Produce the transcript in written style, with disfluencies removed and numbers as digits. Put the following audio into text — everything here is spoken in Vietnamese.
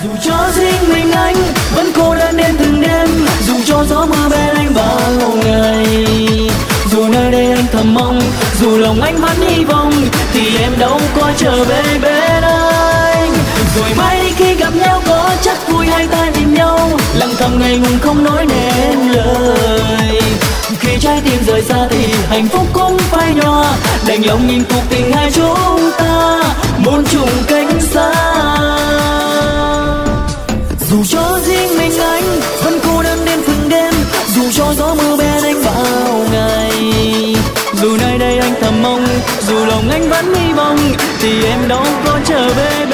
Dù cho riêng mình anh vẫn cô đơn đến từng đêm, dù cho gió mưa bên anh bao ngày, dù nơi đây anh thầm mong, dù lòng anh vẫn hy vọng, thì em đâu có trở về bên anh. Rồi mai đi khi gặp nhau có chắc vui hay ta tìm nhau, lặng thầm ngày ngùng không nói nên lời. Khi trái tim rời xa thì hạnh phúc cũng phai nhòa, đành lòng nhìn cuộc tình hai chúng ta muôn trùng cánh xa. Dù cho riêng mình anh vẫn cô đơn đến từng đêm, dù cho gió mưa bên anh bao ngày, dù nơi đây anh thầm mong, dù lòng anh vẫn hy vọng, thì em đâu có trở về.